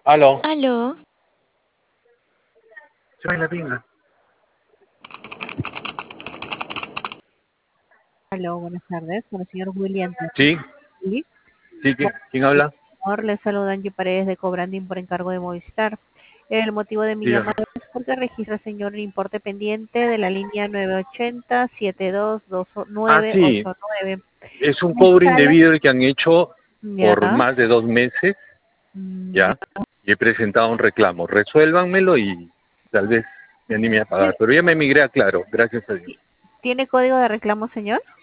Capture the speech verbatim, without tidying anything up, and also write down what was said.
Aló. Aló. Se va en la pinga. Aló, buenas tardes, con el señor William. Sí, ¿Sí? sí, ¿quién, quién habla? Señor, le saluda Angie Paredes de Cobranding por encargo de Movistar. El motivo de mi Dígame. llamada es porque registra, señor, un importe pendiente de la línea nueve ochenta siete dos dos Ah, nueve sí, ocho nueve. es un Me cobro sale, indebido el que han hecho ya, por más de dos meses, mm, ya. ¿ya? Y he presentado un reclamo. Resuélvanmelo y tal vez me anime a pagar. Pero ya me emigré a Claro, gracias a Dios. ¿Tiene código de reclamo, señor?